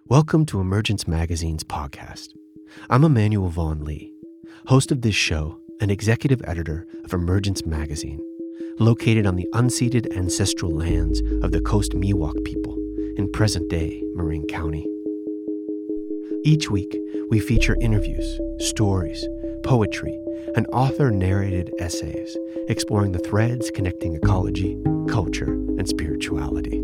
Welcome to Emergence Magazine's podcast. I'm Emmanuel Vaughn Lee, host of this show and executive editor of Emergence Magazine, located on the unceded ancestral lands of the Coast Miwok people in present-day Marin County. Each week, we feature interviews, stories, poetry, and author-narrated essays exploring the threads connecting ecology, culture, and spirituality.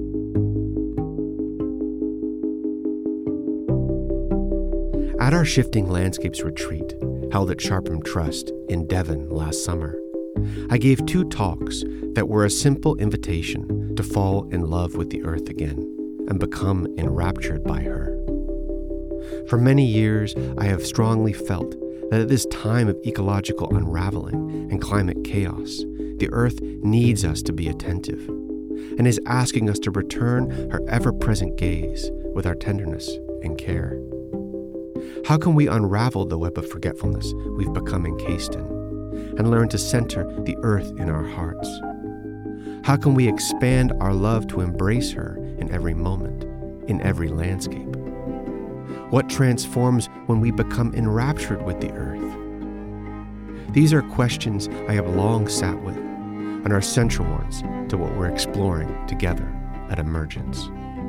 At our Shifting Landscapes retreat, held at Sharpham Trust in Devon last summer, I gave 2 talks that were a simple invitation to fall in love with the earth again and become enraptured by her. For many years, I have strongly felt that at this time of ecological unraveling and climate chaos, the earth needs us to be attentive and is asking us to return her ever-present gaze with our tenderness and care. How can we unravel the web of forgetfulness we've become encased in and learn to center the earth in our hearts? How can we expand our love to embrace her in every moment, in every landscape? What transforms when we become enraptured with the earth? These are questions I have long sat with and are central ones to what we're exploring together at Emergence.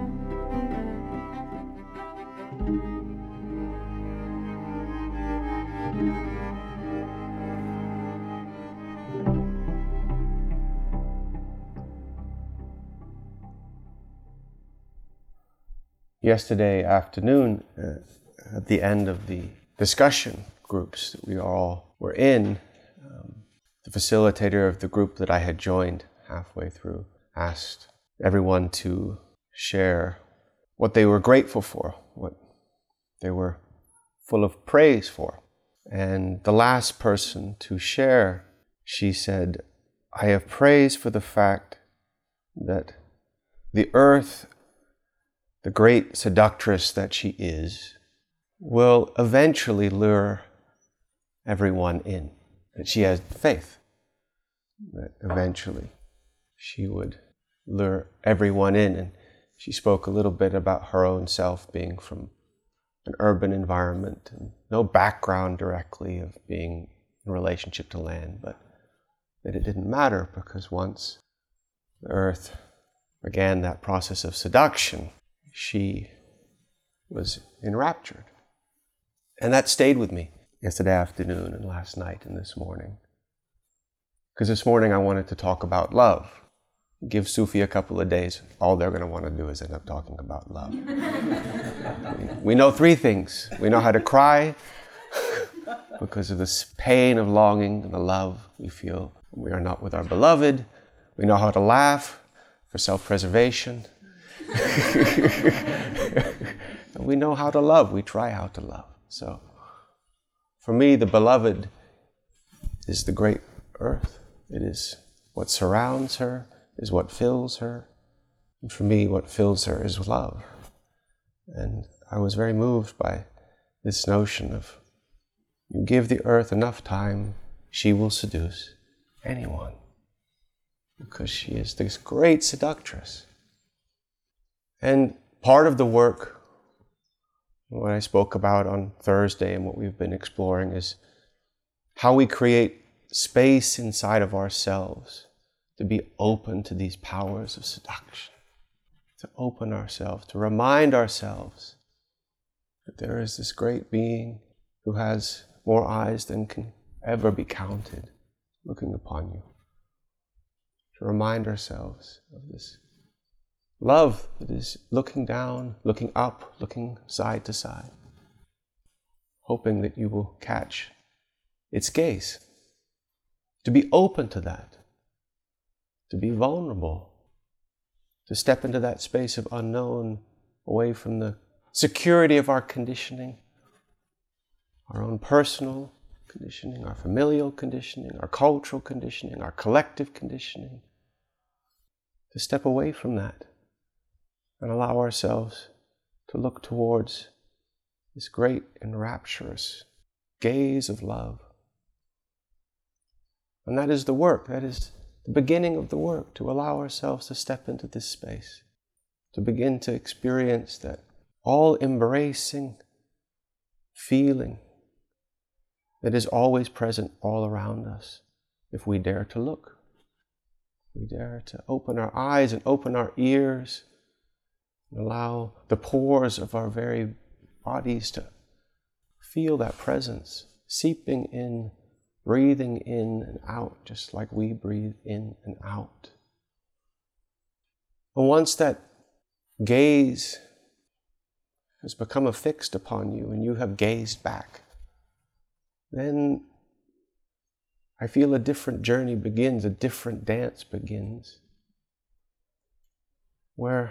Yesterday afternoon, at the end of the discussion groups that we all were in, the facilitator of the group that I had joined halfway through asked everyone to share what they were grateful for, what they were full of praise for. And the last person to share, she said, "I have praise for the fact that the earth, the great seductress that she is, will eventually lure everyone in. That she has faith that eventually she would lure everyone in." And she spoke a little bit about her own self being from an urban environment and no background directly of being in relationship to land, but that it didn't matter because once the earth began that process of seduction, she was enraptured. And that stayed with me yesterday afternoon and last night and this morning. Because this morning I wanted to talk about love. Give Sufi a couple of days, all they're going to want to do is end up talking about love. We know 3 things. We know how to cry because of this pain of longing and the love we feel when we are not with our beloved. We know how to laugh for self-preservation. We know how to love. We try how to love. So, for me, the beloved is the great earth. It is what surrounds her, is what fills her. And for me, what fills her is love. And I was very moved by this notion of you give the earth enough time, she will seduce anyone. Because she is this great seductress. And part of the work, what I spoke about on Thursday and what we've been exploring, is how we create space inside of ourselves to be open to these powers of seduction, to open ourselves, to remind ourselves that there is this great being who has more eyes than can ever be counted looking upon you. To remind ourselves of this love that is looking down, looking up, looking side to side, hoping that you will catch its gaze. To be open to that, to be vulnerable, to step into that space of unknown, away from the security of our conditioning, our own personal conditioning, our familial conditioning, our cultural conditioning, our collective conditioning. To step away from that and allow ourselves to look towards this great and rapturous gaze of love. And that is the work, that is the beginning of the work, to allow ourselves to step into this space, to begin to experience that all-embracing feeling that is always present all around us if we dare to look. We dare to open our eyes and open our ears and allow the pores of our very bodies to feel that presence seeping in, breathing in and out, just like we breathe in and out. And once that gaze has become affixed upon you and you have gazed back, then I feel a different journey begins, a different dance begins, where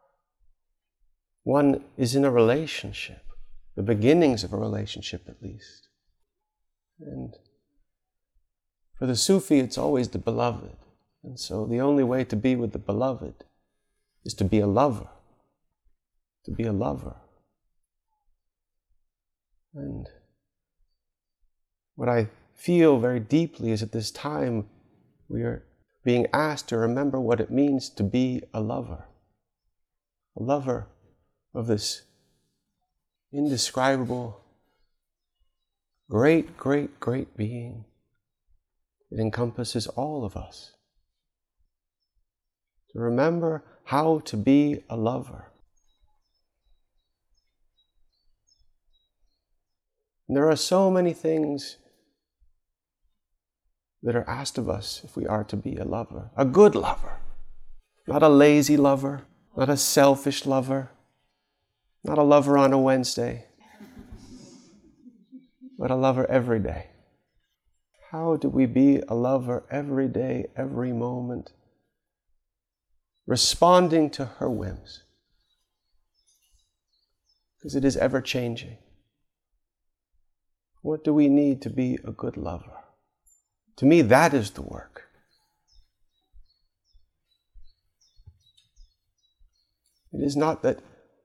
one is in a relationship, the beginnings of a relationship at least. And for the Sufi, it's always the beloved. And so the only way to be with the beloved is to be a lover. To be a lover. And what I feel very deeply is at this time we are being asked to remember what it means to be a lover. A lover of this indescribable, great, great, great being. It encompasses all of us. To remember how to be a lover. And there are so many things that are asked of us if we are to be a lover. A good lover. Not a lazy lover. Not a selfish lover. Not a lover on a Wednesday. But a lover every day. How do we be a lover every day, every moment, responding to her whims? Because it is ever changing. What do we need to be a good lover? To me, that is the work. It is not that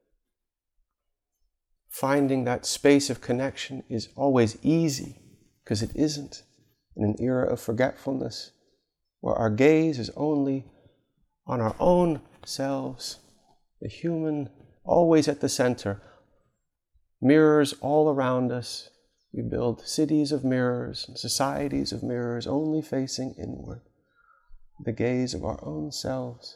finding that space of connection is always easy, because it isn't. In an era of forgetfulness, where our gaze is only on our own selves, the human always at the center, mirrors all around us. We build cities of mirrors and societies of mirrors only facing inward, the gaze of our own selves.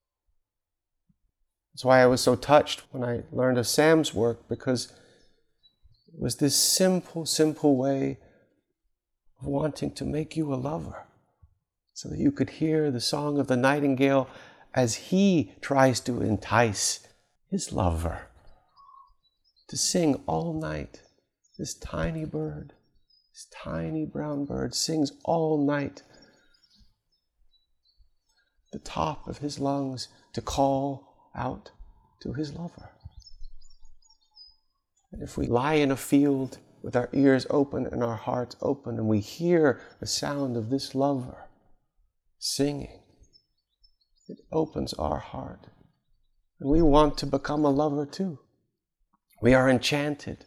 That's why I was so touched when I learned of Sam's work, because it was this simple, simple way of wanting to make you a lover, so that you could hear the song of the nightingale as he tries to entice his lover to sing all night. This tiny bird, this tiny brown bird sings all night, the top of his lungs, to call out to his lover. And if we lie in a field with our ears open and our hearts open, and we hear the sound of this lover singing, it opens our heart. And we want to become a lover too. We are enchanted.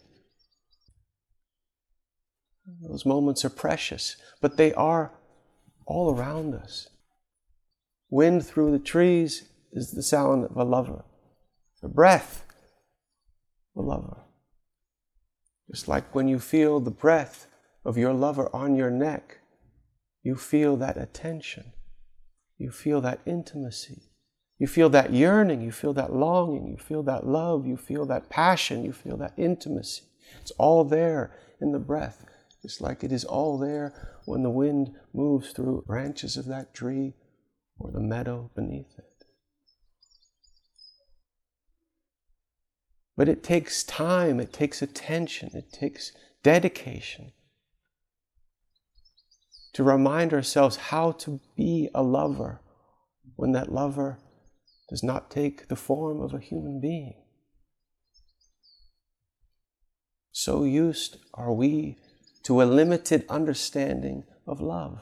Those moments are precious, but they are all around us. Wind through the trees is the sound of a lover. The breath of a lover. Just like when you feel the breath of your lover on your neck, you feel that attention. You feel that intimacy. You feel that yearning. You feel that longing. You feel that love. You feel that passion. You feel that intimacy. It's all there in the breath. Just like it is all there when the wind moves through branches of that tree or the meadow beneath it. But it takes time, it takes attention, it takes dedication to remind ourselves how to be a lover when that lover does not take the form of a human being. So used are we to a limited understanding of love.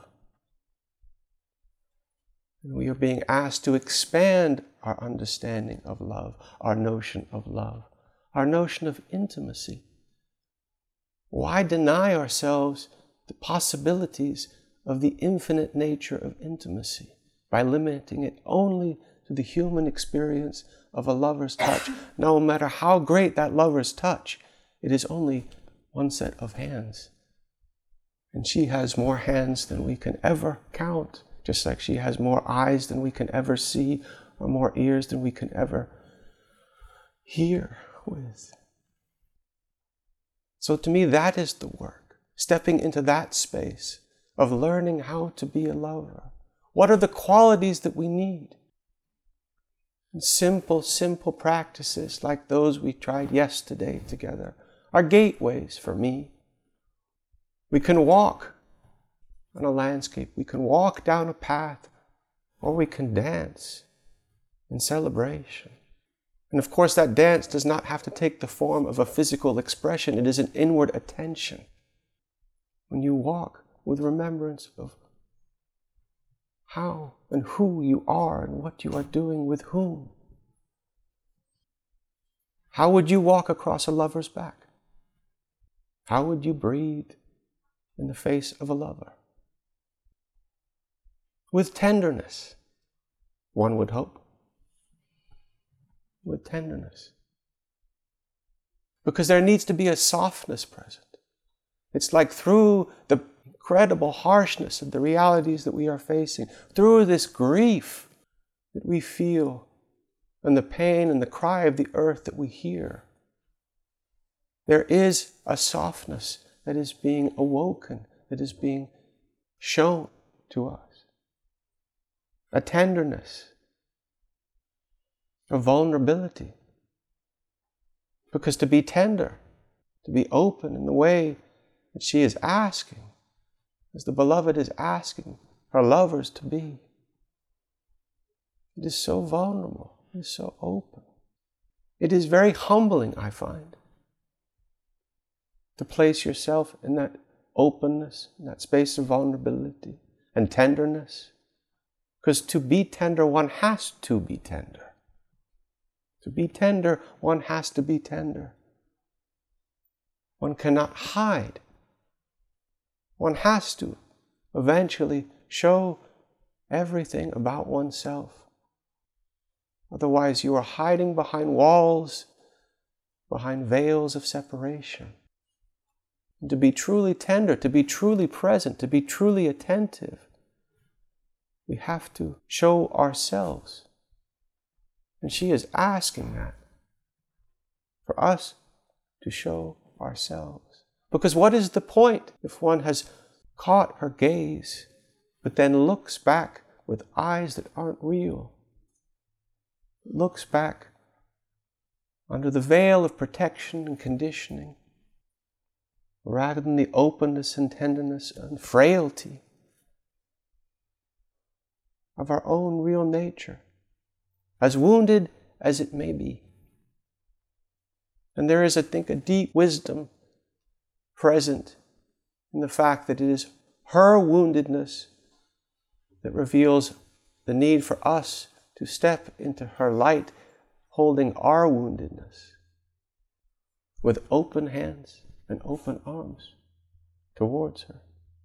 And we are being asked to expand our understanding of love, our notion of love, our notion of intimacy. Why deny ourselves the possibilities of the infinite nature of intimacy by limiting it only to the human experience of a lover's touch. No matter how great that lover's touch, it is only one set of hands. And she has more hands than we can ever count, just like she has more eyes than we can ever see, or more ears than we can ever hear with. So to me, that is the work, stepping into that space of learning how to be a lover. What are the qualities that we need? And simple practices like those we tried yesterday together are gateways for me. We can walk on a landscape, we can walk down a path, or we can dance in celebration. And of course, that dance does not have to take the form of a physical expression. It is an inward attention. When you walk with remembrance of how and who you are and what you are doing with whom. How would you walk across a lover's back? How would you breathe in the face of a lover? With tenderness, one would hope. With tenderness. Because there needs to be a softness present. It's like through the incredible harshness of the realities that we are facing, through this grief that we feel, and the pain and the cry of the earth that we hear, there is a softness that is being awoken, that is being shown to us. A tenderness, a vulnerability. Because to be tender, to be open in the way that she is asking, as the beloved is asking her lovers to be, it is so vulnerable, it is so open. It is very humbling, I find, to place yourself in that openness, in that space of vulnerability and tenderness. Because to be tender, one has to be tender. To be tender, one has to be tender. One cannot hide. One has to eventually show everything about oneself. Otherwise, you are hiding behind walls, behind veils of separation. And to be truly tender, to be truly present, to be truly attentive, we have to show ourselves. And she is asking that, for us to show ourselves. Because what is the point if one has caught her gaze, but then looks back with eyes that aren't real? Looks back under the veil of protection and conditioning, rather than the openness and tenderness and frailty of our own real nature, as wounded as it may be. And there is, I think, a deep wisdom present in the fact that it is her woundedness that reveals the need for us to step into her light, holding our woundedness with open hands and open arms towards her.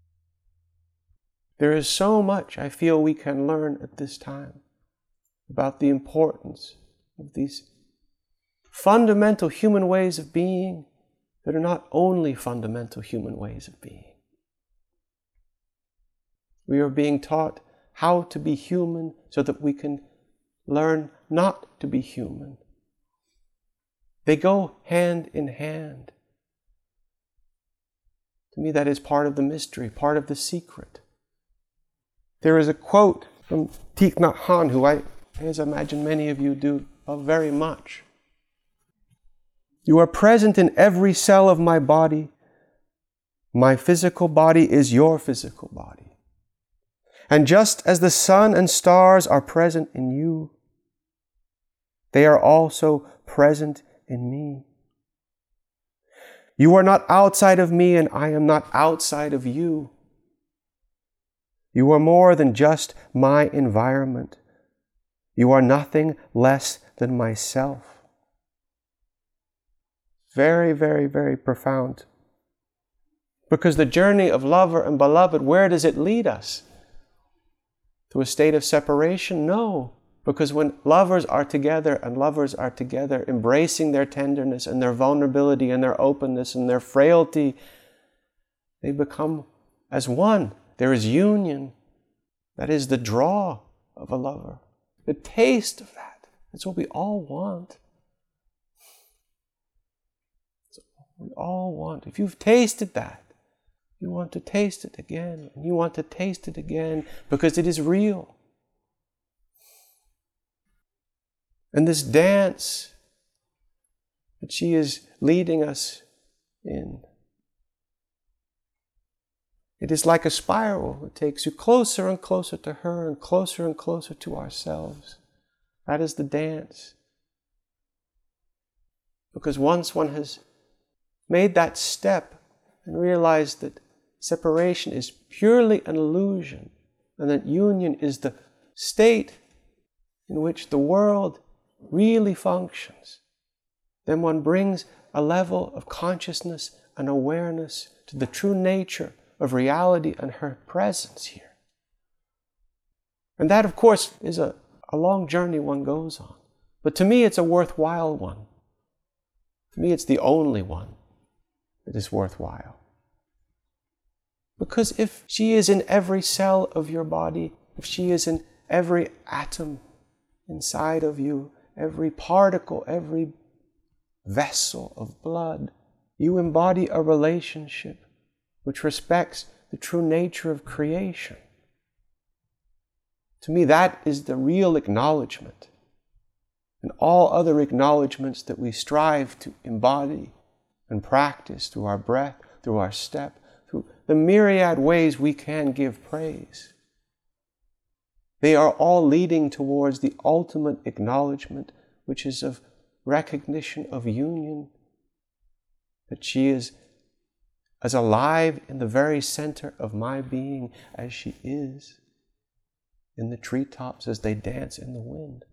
There is so much I feel we can learn at this time about the importance of these fundamental human ways of being that are not only fundamental human ways of being. We are being taught how to be human so that we can learn not to be human. They go hand in hand. To me, that is part of the mystery, part of the secret. There is a quote from Thich Nhat Hanh, who I, as I imagine many of you do, love very much. You are present in every cell of my body. My physical body is your physical body. And just as the sun and stars are present in you, they are also present in me. You are not outside of me, and I am not outside of you. You are more than just my environment. You are nothing less than myself. Very, very, very profound. Because the journey of lover and beloved, where does it lead us? To a state of separation? No. Because when lovers are together and lovers are together, embracing their tenderness and their vulnerability and their openness and their frailty, they become as one. There is union. That is the draw of a lover. The taste of that. That's what we all want. That's what we all want. If you've tasted that, you want to taste it again. And you want to taste it again because it is real. And this dance that she is leading us in, it is like a spiral. It takes you closer and closer to her and closer to ourselves. That is the dance. Because once one has made that step and realized that separation is purely an illusion and that union is the state in which the world really functions, then one brings a level of consciousness and awareness to the true nature of reality and her presence here. And that, of course, is a long journey one goes on. But to me, it's a worthwhile one. To me, it's the only one that is worthwhile. Because if she is in every cell of your body, if she is in every atom inside of you, every particle, every vessel of blood, you embody a relationship which respects the true nature of creation. To me, that is the real acknowledgement. And all other acknowledgements that we strive to embody and practice through our breath, through our step, through the myriad ways we can give praise, they are all leading towards the ultimate acknowledgement, which is of recognition of union, that she is as alive in the very center of my being as she is in the treetops as they dance in the wind.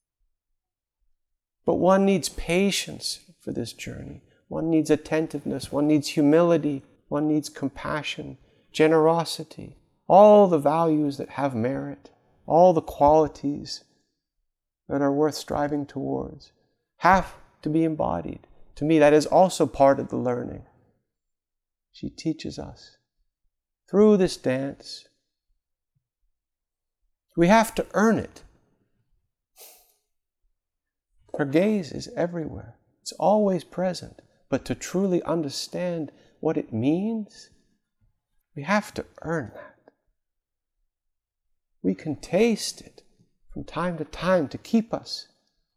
But one needs patience for this journey. One needs attentiveness. One needs humility. One needs compassion, generosity, all the values that have merit, all the qualities that are worth striving towards have to be embodied. To me, that is also part of the learning. She teaches us through this dance. We have to earn it. Her gaze is everywhere. It's always present. But to truly understand what it means, we have to earn that. We can taste it from time to time to keep us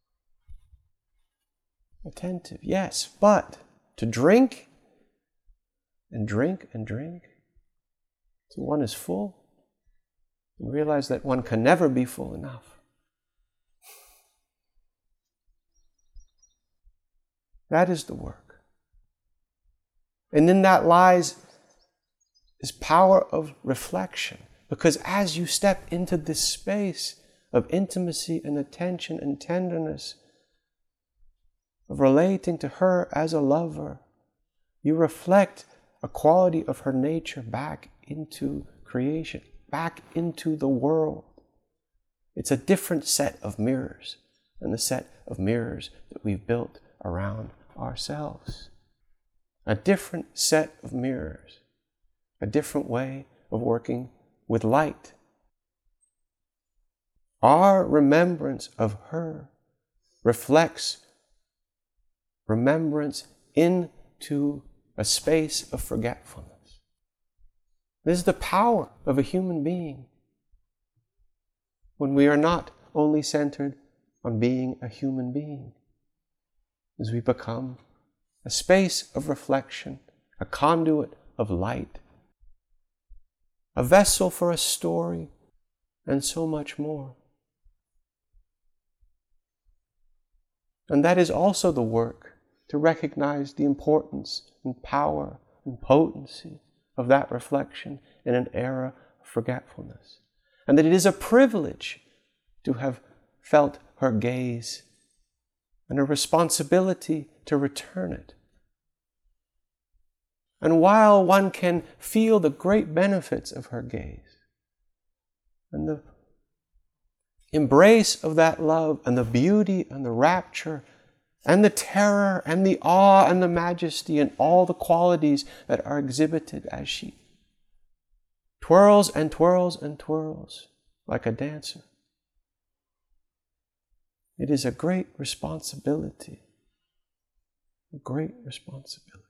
attentive, yes, but to drink and drink and drink till one is full and realize that one can never be full enough. That is the work. And in that lies this power of reflection. Because as you step into this space of intimacy and attention and tenderness, of relating to her as a lover, you reflect a quality of her nature back into creation, back into the world. It's a different set of mirrors than the set of mirrors that we've built around ourselves. A different set of mirrors, a different way of working with light. Our remembrance of her reflects remembrance into a space of forgetfulness. This is the power of a human being when we are not only centered on being a human being, as we become a space of reflection, a conduit of light, a vessel for a story, and so much more. And that is also the work to recognize the importance and power and potency of that reflection in an era of forgetfulness. And that it is a privilege to have felt her gaze and a responsibility to return it. And while one can feel the great benefits of her gaze and the embrace of that love and the beauty and the rapture and the terror and the awe and the majesty and all the qualities that are exhibited as she twirls and twirls and twirls like a dancer. It is a great responsibility, a great responsibility.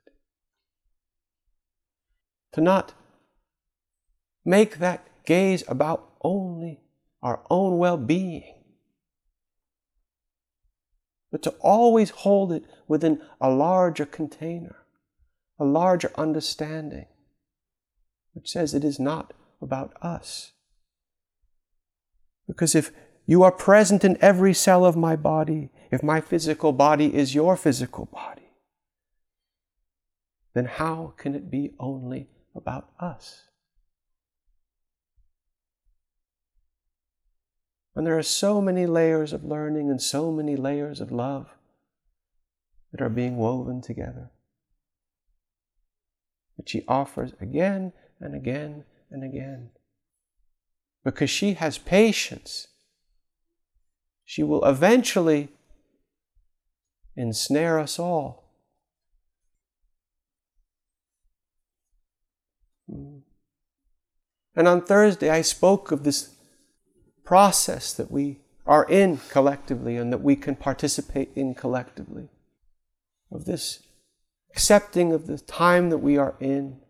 To not make that gaze about only our own well-being, but to always hold it within a larger container, a larger understanding, which says it is not about us. Because if you are present in every cell of my body, if my physical body is your physical body, then how can it be only about us? And there are so many layers of learning and so many layers of love that are being woven together, that she offers again and again and again. Because she has patience, she will eventually ensnare us all. And on Thursday, I spoke of this process that we are in collectively and that we can participate in collectively, of this accepting of the time that we are in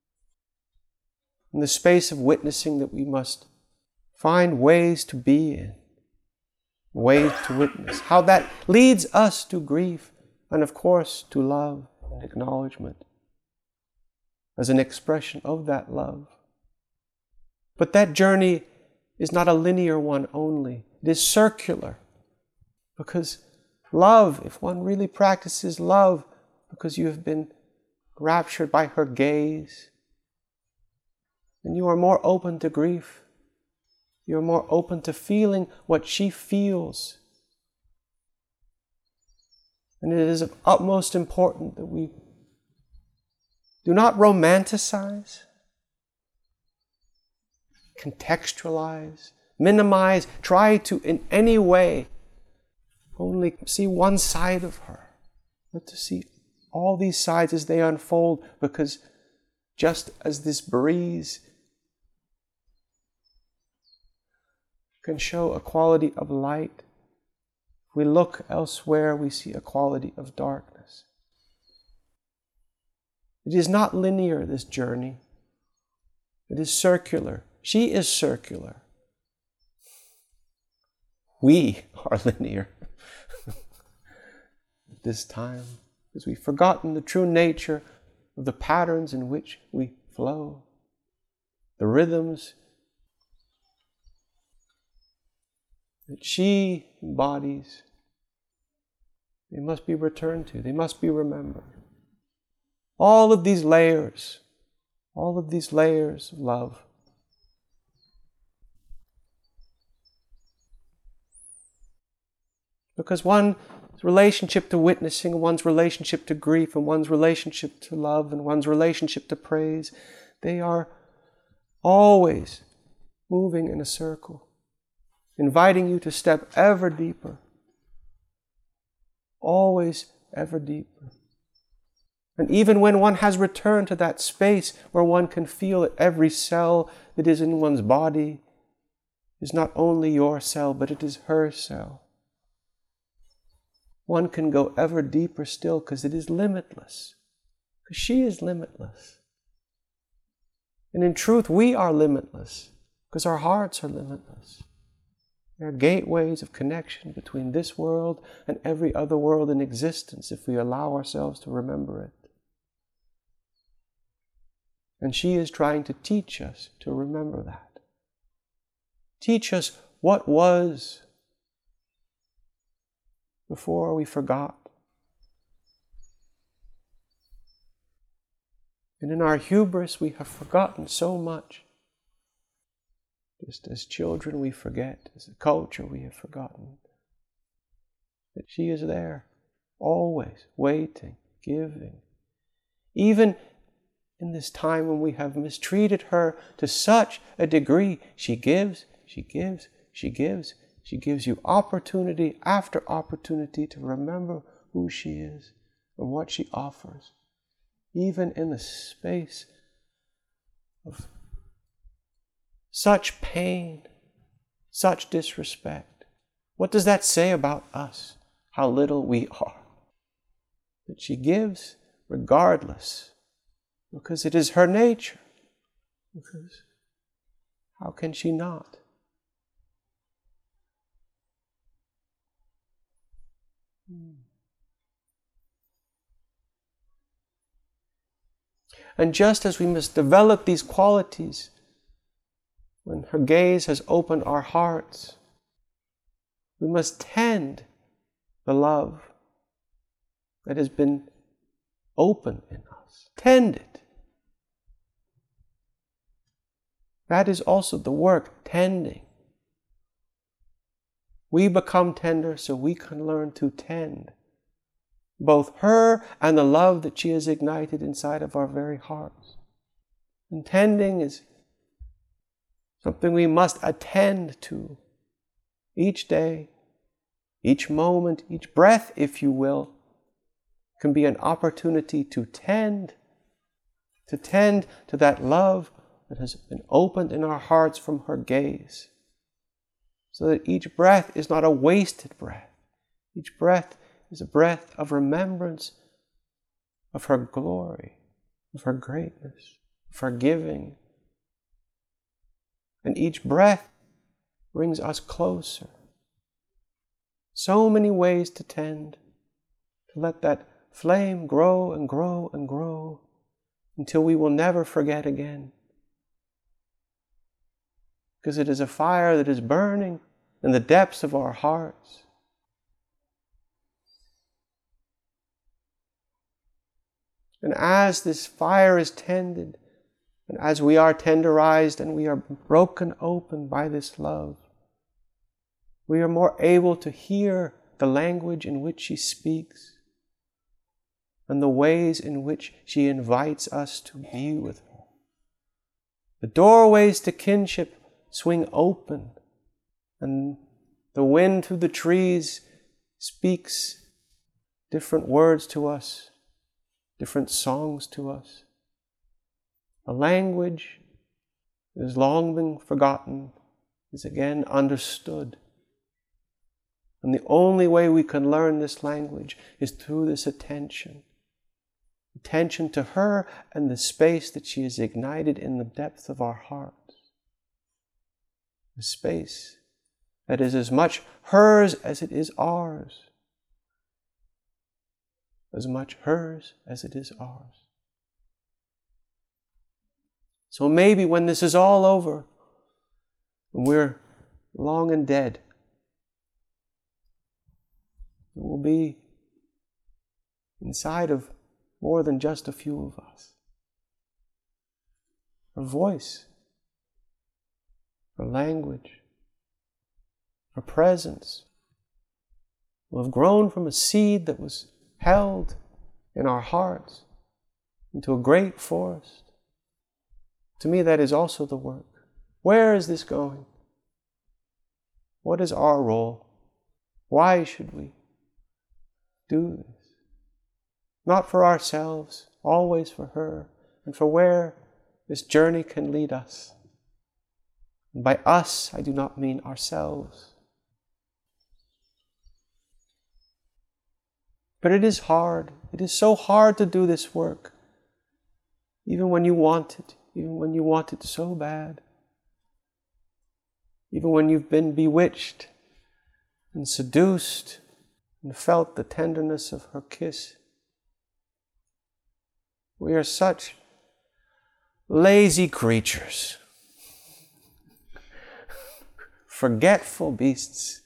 the space of witnessing that we must find ways to be in, ways to witness, how that leads us to grief and of course to love and acknowledgement as an expression of that love. But that journey is not a linear one only. It is circular. Because love, if one really practices love, because you have been raptured by her gaze, then you are more open to grief. You are more open to feeling what she feels. And it is of utmost importance that we do not romanticize, contextualize, minimize, try to in any way only see one side of her, but to see all these sides as they unfold, because just as this breeze can show a quality of light, if we look elsewhere, we see a quality of darkness. It is not linear, this journey. It is circular. She is circular. We are linear at this time, because we've forgotten the true nature of the patterns in which we flow, the rhythms that she embodies. They must be returned to. They must be remembered. All of these layers of love. Because one's relationship to witnessing, one's relationship to grief, and one's relationship to love, and one's relationship to praise, they are always moving in a circle, inviting you to step ever deeper, always ever deeper. And even when one has returned to that space where one can feel that every cell that is in one's body is not only your cell, but it is her cell, one can go ever deeper still, because it is limitless. Because she is limitless. And in truth, we are limitless, because our hearts are limitless. There are gateways of connection between this world and every other world in existence if we allow ourselves to remember it. And she is trying to teach us to remember that. Teach us what was before we forgot. And in our hubris, we have forgotten so much. Just as children, we forget. As a culture, we have forgotten that she is there, always waiting, giving. Even in this time when we have mistreated her to such a degree, she gives, she gives, she gives, she gives you opportunity after opportunity to remember who she is and what she offers, even in the space of such pain, such disrespect. What does that say about us? How little we are. That she gives regardless, because it is her nature. Because how can she not? And just as we must develop these qualities, when her gaze has opened our hearts, we must tend the love that has been open in us. Tend it. That is also the work, tending. We become tender so we can learn to tend both her and the love that she has ignited inside of our very hearts. And tending is something we must attend to each day, each moment, each breath, if you will, can be an opportunity to tend to that love that has been opened in our hearts from her gaze, so that each breath is not a wasted breath. Each breath is a breath of remembrance of her glory, of her greatness, of her giving. And each breath brings us closer. So many ways to tend, to let that flame grow and grow and grow until we will never forget again. Because it is a fire that is burning in the depths of our hearts. And as this fire is tended, and as we are tenderized and we are broken open by this love, we are more able to hear the language in which she speaks and the ways in which she invites us to be with her. The doorways to kinship swing open, and the wind through the trees speaks different words to us, different songs to us. A language that has long been forgotten is again understood. And the only way we can learn this language is through this attention. Attention to her and the space that she has ignited in the depth of our hearts. A space that is as much hers as it is ours. As much hers as it is ours. So maybe when this is all over, and we're long and dead, it will be inside of more than just a few of us. Her voice, her language, her presence will have grown from a seed that was held in our hearts into a great forest. To me, that is also the work. Where is this going? What is our role? Why should we do this? Not for ourselves, always for her, and for where this journey can lead us. And by us, I do not mean ourselves. But it is hard. It is so hard to do this work. Even when you want it. Even when you want it so bad. Even when you've been bewitched and seduced and felt the tenderness of her kiss. We are such lazy creatures. Forgetful beasts.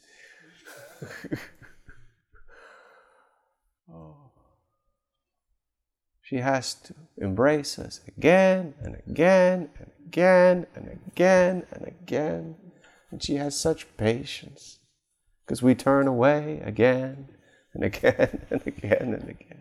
She has to embrace us again and again and again and again and again. And she has such patience because we turn away again and again and again and again.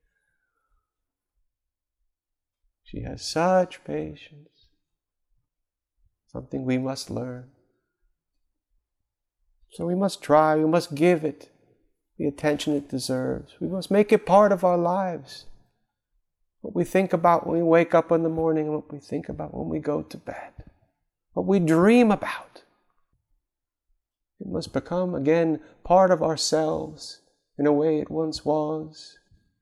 She has such patience. Something we must learn. So we must try, we must give it the attention it deserves. We must make it part of our lives. What we think about when we wake up in the morning, and what we think about when we go to bed. What we dream about. It must become, again, part of ourselves in a way it once was.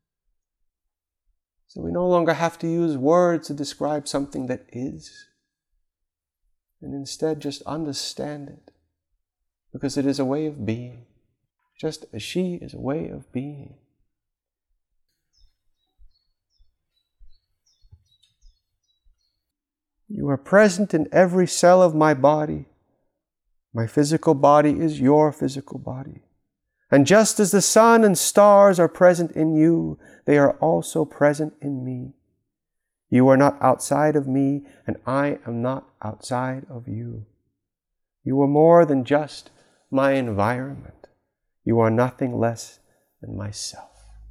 So we no longer have to use words to describe something that is, and instead just understand it, because it is a way of being, just as she is a way of being. You are present in every cell of my body. My physical body is your physical body. And just as the sun and stars are present in you, they are also present in me. You are not outside of me, and I am not outside of you. You are more than just my environment. You are nothing less than myself.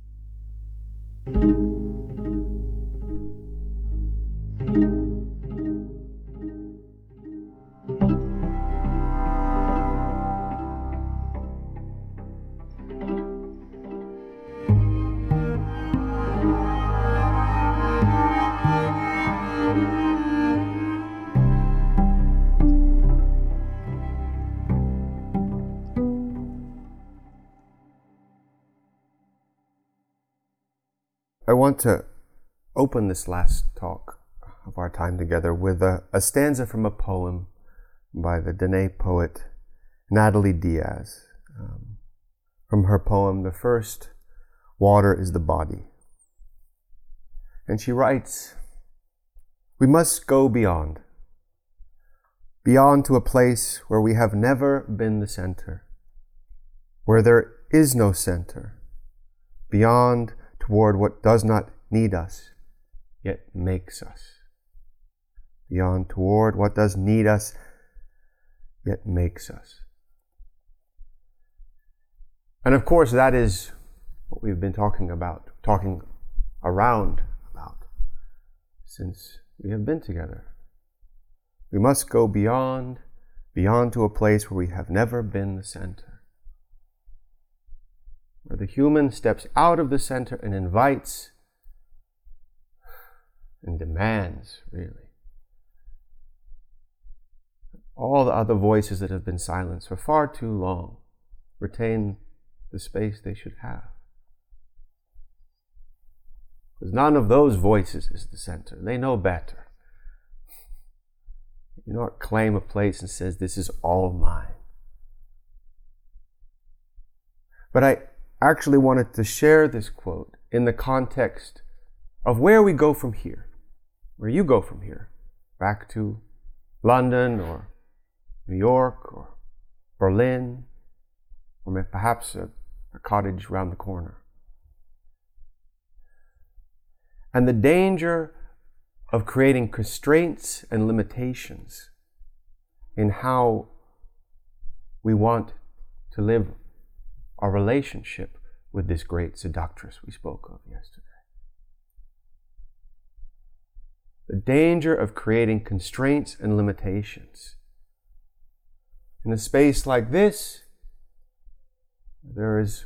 I want to open this last talk of our time together with a stanza from a poem by the Dene poet Natalie Diaz. From her poem, The First Water is the Body. And she writes, "We must go beyond to a place where we have never been the center, where there is no center, beyond toward what does not need us, yet makes us. Beyond toward what does need us, yet makes us." And of course, that is what we've been talking around about, since we have been together. We must go beyond to a place where we have never been the center, where the human steps out of the center and invites and demands, really, all the other voices that have been silenced for far too long retain the space they should have. Because none of those voices is the center. They know better. You don't claim a place and says, "This is all mine." But I actually wanted to share this quote in the context of where we go from here, where you go from here, back to London or New York or Berlin, or perhaps a cottage around the corner. And the danger of creating constraints and limitations in how we want to live our relationship with this great seductress we spoke of yesterday. The danger of creating constraints and limitations. In a space like this, there is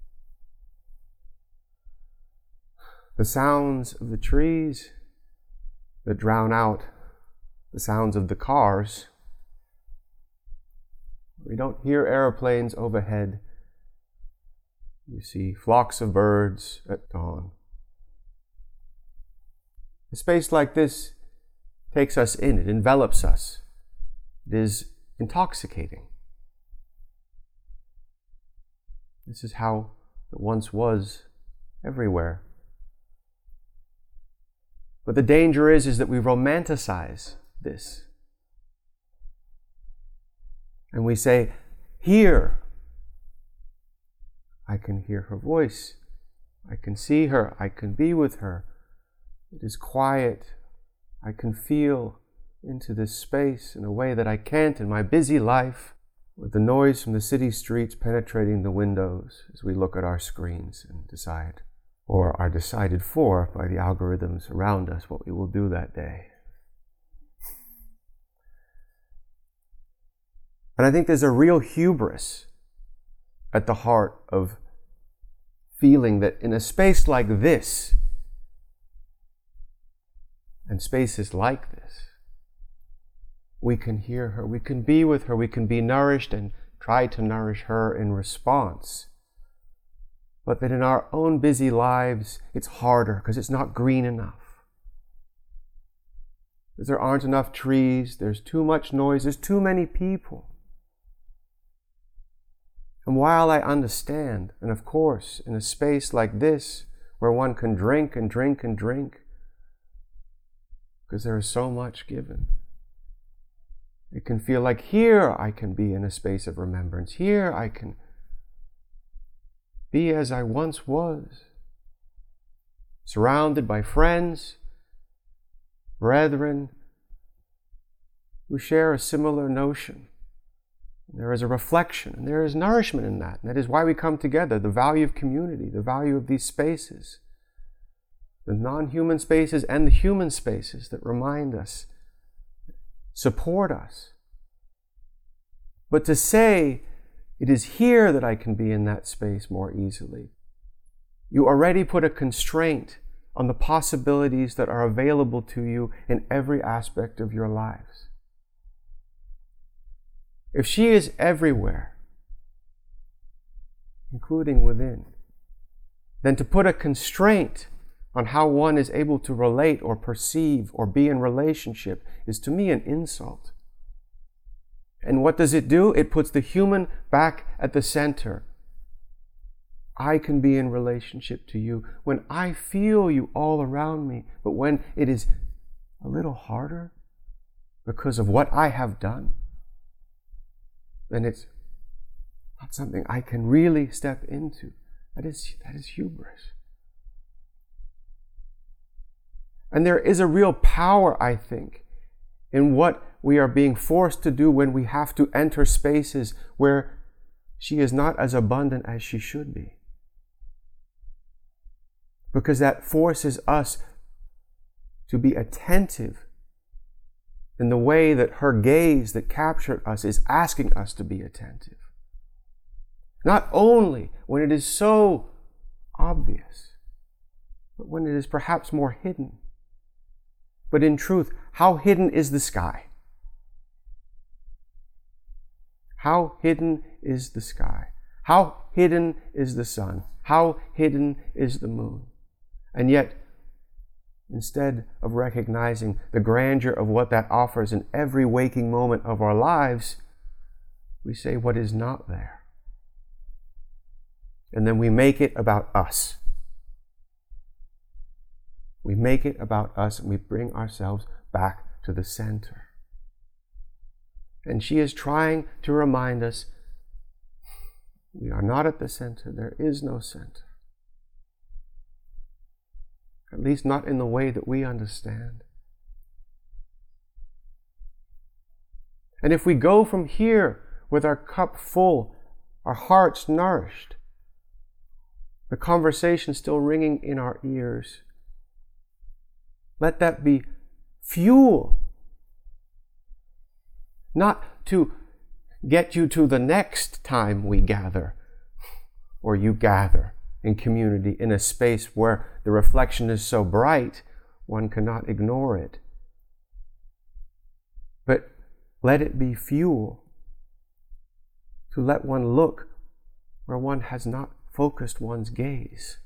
the sounds of the trees that drown out the sounds of the cars. We don't hear airplanes overhead. You see flocks of birds at dawn. A space like this takes us in, it envelops us. It is intoxicating. This is how it once was everywhere. But the danger is that we romanticize this. And we say, here, I can hear her voice. I can see her. I can be with her. It is quiet. I can feel into this space in a way that I can't in my busy life, with the noise from the city streets penetrating the windows as we look at our screens and decide, or are decided for by the algorithms around us, what we will do that day. And I think there's a real hubris at the heart of feeling that in a space like this, and spaces like this, we can hear her, we can be with her, we can be nourished and try to nourish her in response. But that in our own busy lives, it's harder because it's not green enough. Because there aren't enough trees, there's too much noise, there's too many people. And while I understand, and of course, in a space like this, where one can drink and drink and drink, because there is so much given, it can feel like here I can be in a space of remembrance. Here I can be as I once was, surrounded by friends, brethren, who share a similar notion. There is a reflection, and there is nourishment in that. And that is why we come together, the value of community, the value of these spaces, the non-human spaces and the human spaces that remind us, support us. But to say, it is here that I can be in that space more easily, you already put a constraint on the possibilities that are available to you in every aspect of your lives. If she is everywhere, including within, then to put a constraint on how one is able to relate or perceive or be in relationship is to me an insult. And what does it do? It puts the human back at the center. I can be in relationship to you when I feel you all around me, but when it is a little harder because of what I have done, then it's not something I can really step into. That is hubris. And there is a real power, I think, in what we are being forced to do when we have to enter spaces where she is not as abundant as she should be. Because that forces us to be attentive in the way that her gaze that captured us is asking us to be attentive. Not only when it is so obvious, but when it is perhaps more hidden. But in truth, how hidden is the sky? How hidden is the sky? How hidden is the sun? How hidden is the moon? And yet, instead of recognizing the grandeur of what that offers in every waking moment of our lives, we say what is not there. And then we make it about us. We make it about us and we bring ourselves back to the center. And she is trying to remind us we are not at the center. There is no center. At least not in the way that we understand. And if we go from here with our cup full, our hearts nourished, the conversation still ringing in our ears, let that be fuel. Not to get you to the next time we gather, or you gather in community in a space where the reflection is so bright one cannot ignore it. But let it be fuel to let one look where one has not focused one's gaze.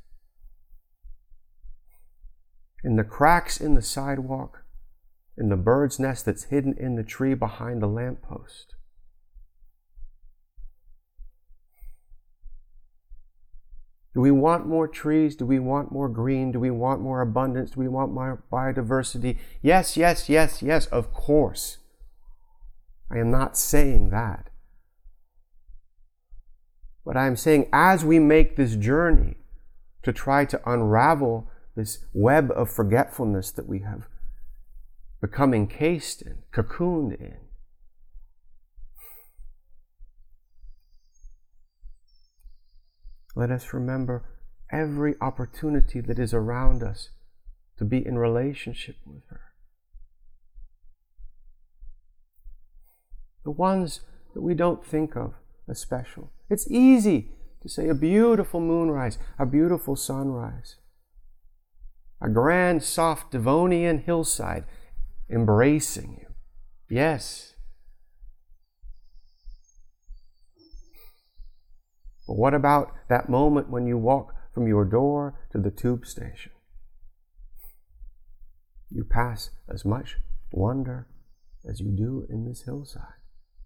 In the cracks in the sidewalk, in the bird's nest that's hidden in the tree behind the lamppost. Do we want more trees? Do we want more green? Do we want more abundance? Do we want more biodiversity? Yes, yes, yes, yes, of course. I am not saying that. But I am saying as we make this journey to try to unravel this web of forgetfulness that we have become encased in, cocooned in, let us remember every opportunity that is around us to be in relationship with her. The ones that we don't think of as special. It's easy to say a beautiful moonrise, a beautiful sunrise, a grand, soft Devonian hillside embracing you. Yes. But what about that moment when you walk from your door to the tube station? You pass as much wonder as you do in this hillside.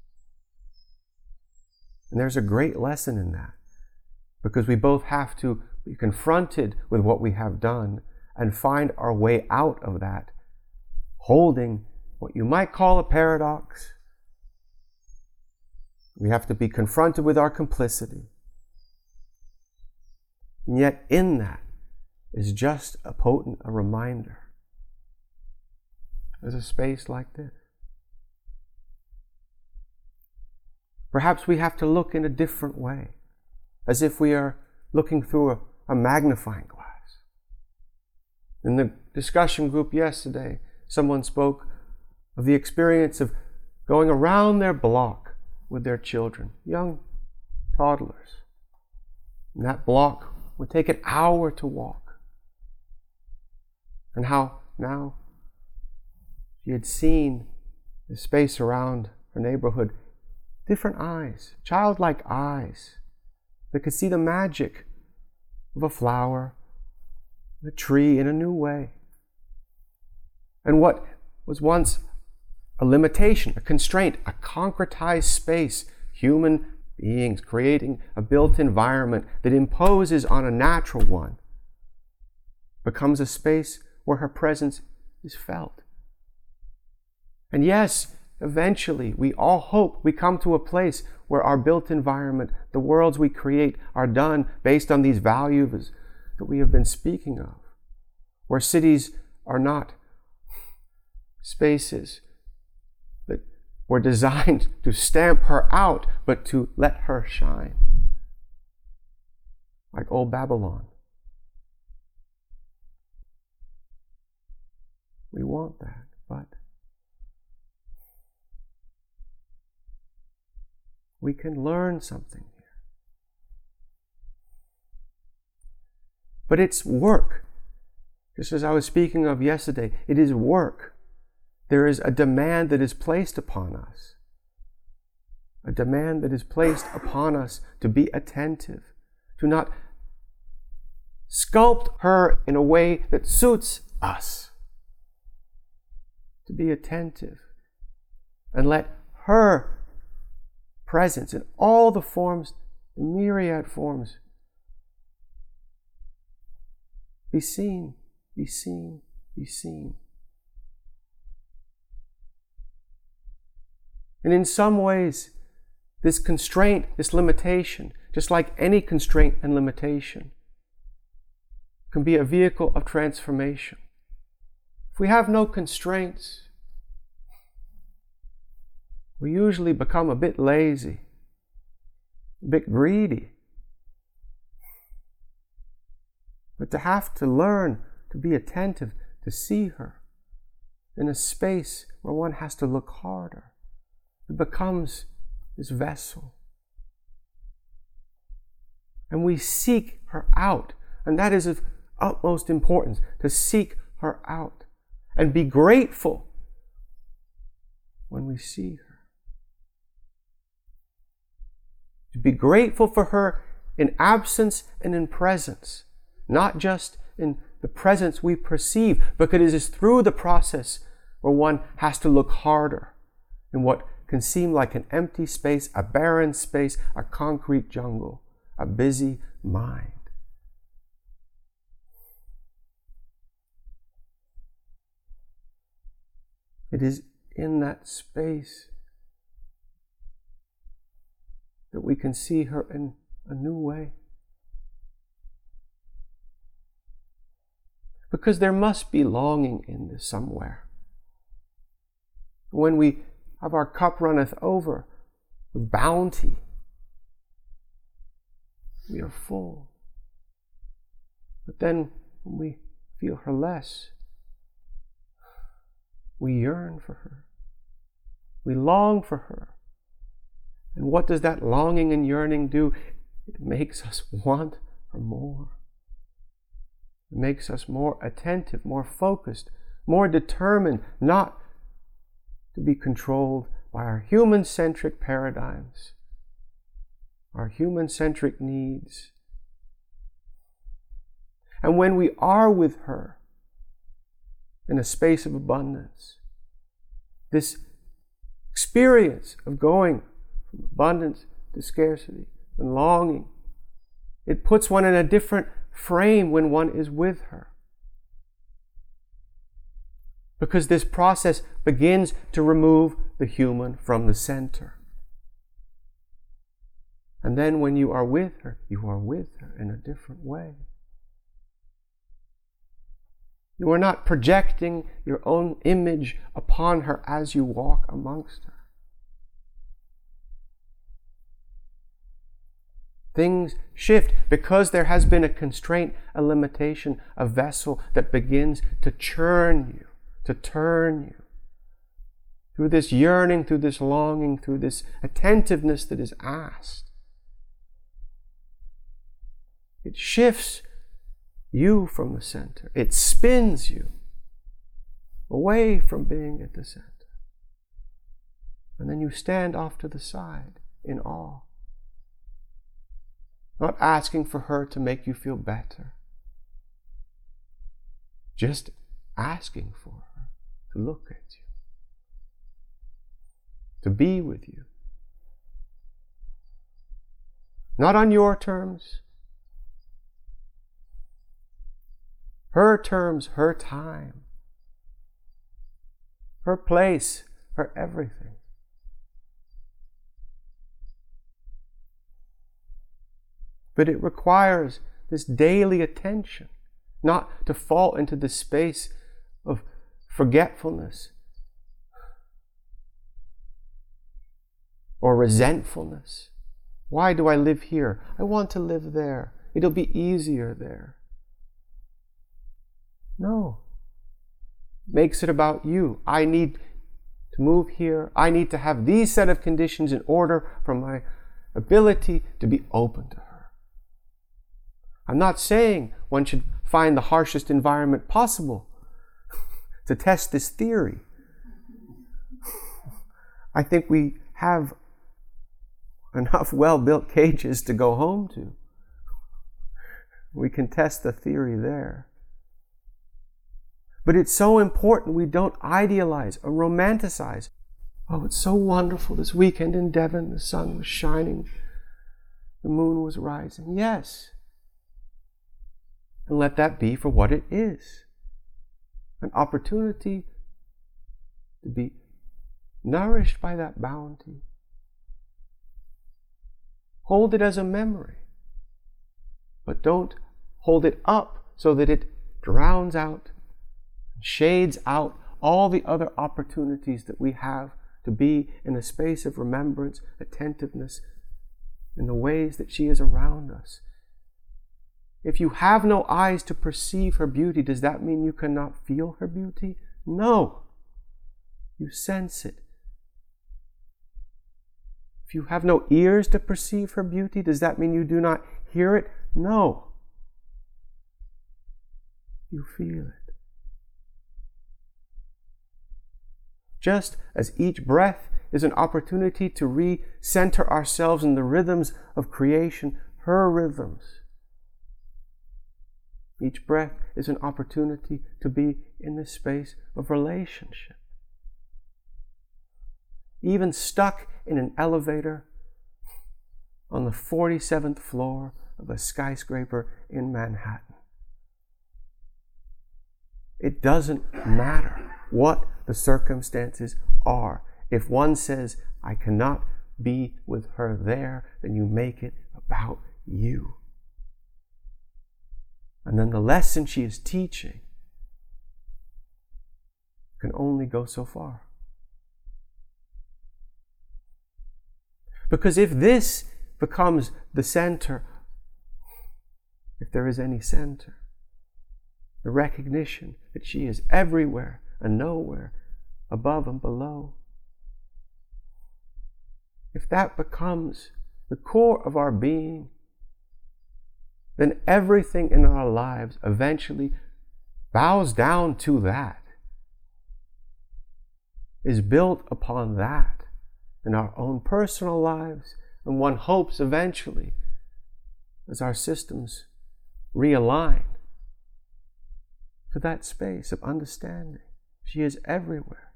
And there's a great lesson in that, because we both have to be confronted with what we have done and find our way out of that, holding what you might call a paradox. We have to be confronted with our complicity. And yet in that is just a potent reminder. There's a space like this. Perhaps we have to look in a different way, as if we are looking through a magnifying glass. In the discussion group yesterday, someone spoke of the experience of going around their block with their children, young toddlers. And that block would take an hour to walk. And how now she had seen the space around her neighborhood, different eyes, childlike eyes, that could see the magic of a flower, a tree in a new way. And what was once a limitation, a constraint, a concretized space, human beings creating a built environment that imposes on a natural one, becomes a space where her presence is felt. And yes, eventually we all hope we come to a place where our built environment, the worlds we create, are done based on these values that we have been speaking of, where cities are not spaces that were designed to stamp her out, but to let her shine. Like old Babylon. We want that, but we can learn something here. But it's work. Just as I was speaking of yesterday, it is work. There is a demand that is placed upon us. A demand that is placed upon us to be attentive, to not sculpt her in a way that suits us. To be attentive and let her presence in all the forms, the myriad forms, be seen, be seen, be seen. And in some ways, this constraint, this limitation, just like any constraint and limitation, can be a vehicle of transformation. If we have no constraints, we usually become a bit lazy, a bit greedy. But to have to learn to be attentive, to see her in a space where one has to look harder, it becomes this vessel. And we seek her out. And that is of utmost importance, to seek her out and be grateful when we see her. To be grateful for her in absence and in presence, not just in the presence we perceive, because it is through the process where one has to look harder in what can seem like an empty space, a barren space, a concrete jungle, a busy mind. It is in that space that we can see her in a new way. Because there must be longing in this somewhere. When we have our cup runneth over with bounty, we are full. But then when we feel her less, we yearn for her. We long for her. And what does that longing and yearning do? It makes us want for more. It makes us more attentive, more focused, more determined not to be controlled by our human-centric paradigms, our human-centric needs. And when we are with her in a space of abundance, this experience of going from abundance to scarcity and longing, it puts one in a different frame when one is with her. Because this process begins to remove the human from the center. And then when you are with her in a different way. You are not projecting your own image upon her as you walk amongst her. Things shift because there has been a constraint, a limitation, a vessel that begins to churn you, to turn you. Through this yearning, through this longing, through this attentiveness that is asked. It shifts you from the center. It spins you away from being at the center. And then you stand off to the side in awe. Not asking for her to make you feel better. Just asking for her to look at you. To be with you. Not on your terms. Her terms, her time. Her place, her everything. But it requires this daily attention, not to fall into the space of forgetfulness or resentfulness. Why do I live here? I want to live there. It'll be easier there. No. Makes it about you. I need to move here. I need to have these set of conditions in order for my ability to be open to her. I'm not saying one should find the harshest environment possible to test this theory. I think we have enough well-built cages to go home to. We can test the theory there. But it's so important we don't idealize or romanticize. Oh, it's so wonderful. This weekend in Devon, the sun was shining. The moon was rising. Yes. And let that be for what it is. An opportunity to be nourished by that bounty. Hold it as a memory. But don't hold it up so that it drowns out, shades out all the other opportunities that we have to be in a space of remembrance, attentiveness, in the ways that she is around us. If you have no eyes to perceive her beauty, does that mean you cannot feel her beauty? No. You sense it. If you have no ears to perceive her beauty, does that mean you do not hear it? No. You feel it. Just as each breath is an opportunity to re-center ourselves in the rhythms of creation, her rhythms. Each breath is an opportunity to be in the space of relationship. Even stuck in an elevator on the 47th floor of a skyscraper in Manhattan. It doesn't matter what the circumstances are. If one says, I cannot be with her there, then you make it about you. And then the lesson she is teaching can only go so far. Because if this becomes the center, if there is any center, the recognition that she is everywhere and nowhere, above and below, if that becomes the core of our being, then everything in our lives eventually bows down to that, is built upon that in our own personal lives, and one hopes eventually, as our systems realign to that space of understanding. She is everywhere.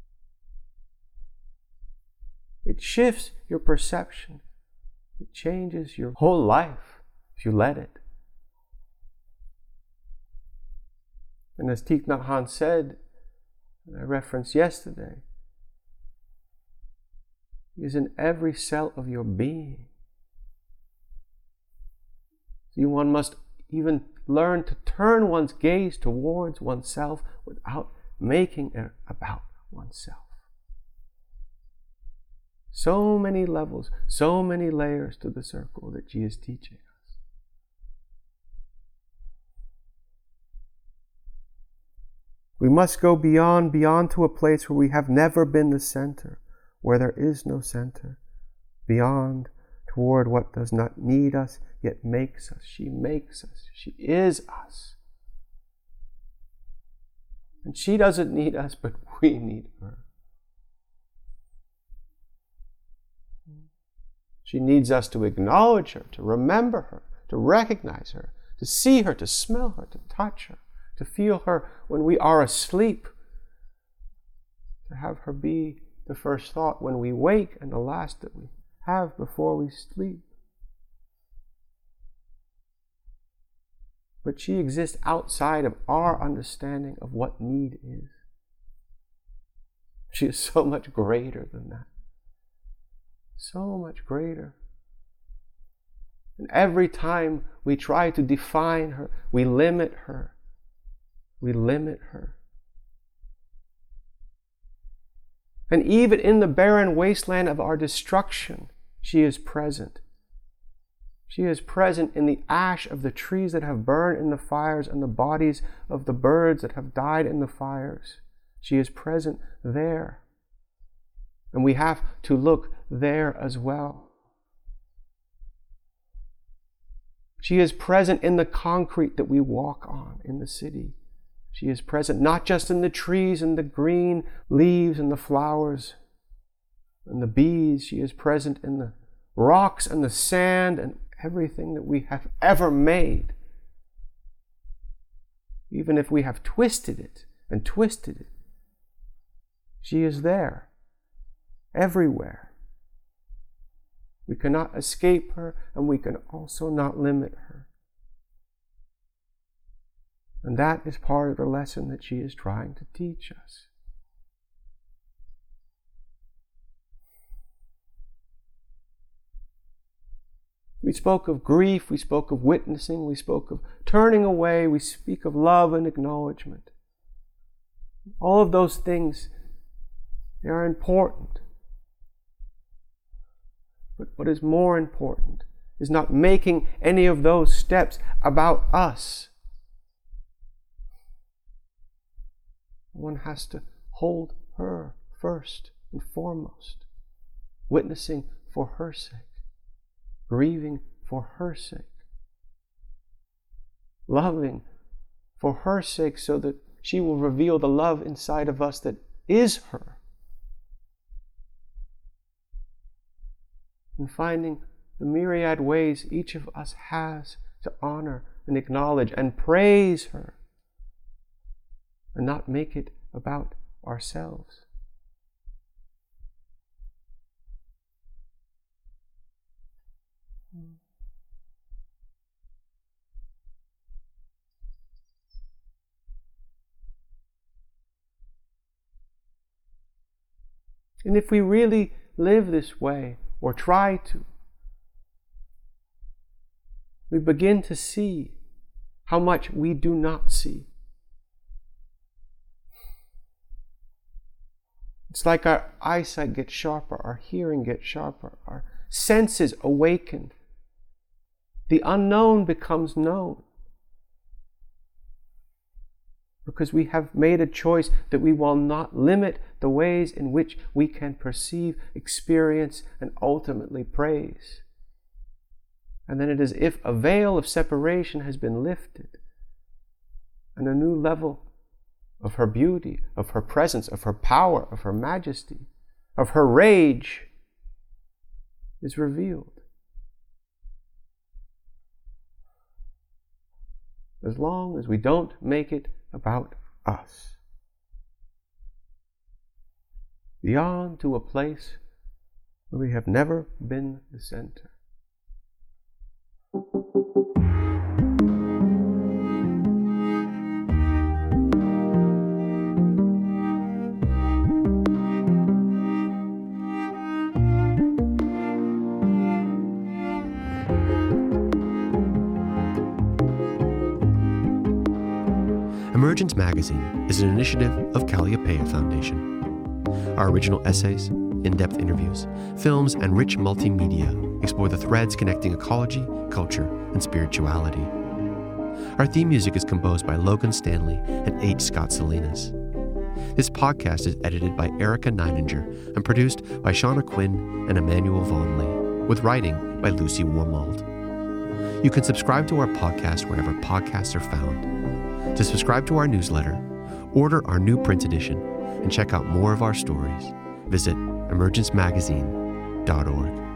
It shifts your perception. It changes your whole life if you let it. And as Thich Nhat Hanh said, and I referenced yesterday, it is in every cell of your being. So one must even learn to turn one's gaze towards oneself without making it about oneself. So many levels, so many layers to the circle that she is teaching us. We must go beyond to a place where we have never been the center, where there is no center, beyond toward what does not need us, yet makes us. She makes us. She is us. And she doesn't need us, but we need her. She needs us to acknowledge her, to remember her, to recognize her, to see her, to smell her, to touch her, to feel her when we are asleep, to have her be the first thought when we wake and the last that we have before we sleep. But she exists outside of our understanding of what need is. She is so much greater than that. So much greater. And every time we try to define her, we limit her. We limit her. And even in the barren wasteland of our destruction, she is present. She is present in the ash of the trees that have burned in the fires and the bodies of the birds that have died in the fires. She is present there. And we have to look there as well. She is present in the concrete that we walk on in the city. She is present not just in the trees and the green leaves and the flowers and the bees. She is present in the rocks and the sand and everything that we have ever made. Even if we have twisted it and twisted it, she is there. Everywhere. We cannot escape her, and we can also not limit her. And that is part of the lesson that she is trying to teach us. We spoke of grief, we spoke of witnessing, we spoke of turning away, we speak of love and acknowledgement. All of those things, they are important. But what is more important is not making any of those steps about us. One has to hold her first and foremost, witnessing for her sake, grieving for her sake, loving for her sake so that she will reveal the love inside of us that is her. And finding the myriad ways each of us has to honor and acknowledge and praise her, and not make it about ourselves. And if we really live this way, or try to, we begin to see how much we do not see. It's like our eyesight gets sharper, our hearing gets sharper, our senses awaken. The unknown becomes known. because we have made a choice that we will not limit the ways in which we can perceive, experience, and ultimately praise. And then it is as if a veil of separation has been lifted, and a new level of her beauty, of her presence, of her power, of her majesty, of her rage is revealed. As long as we don't make it about us. Beyond to a place where we have never been the center. Emergence Magazine is an initiative of Calliopeia Foundation. Our original essays, in-depth interviews, films, and rich multimedia explore the threads connecting ecology, culture, and spirituality. Our theme music is composed by Logan Stanley and H. Scott Salinas. This podcast is edited by Erica Neininger and produced by Shauna Quinn and Emmanuel Vonley, with writing by Lucy Warmald. You can subscribe to our podcast wherever podcasts are found. To subscribe to our newsletter, order our new print edition, and check out more of our stories, visit emergencemagazine.org.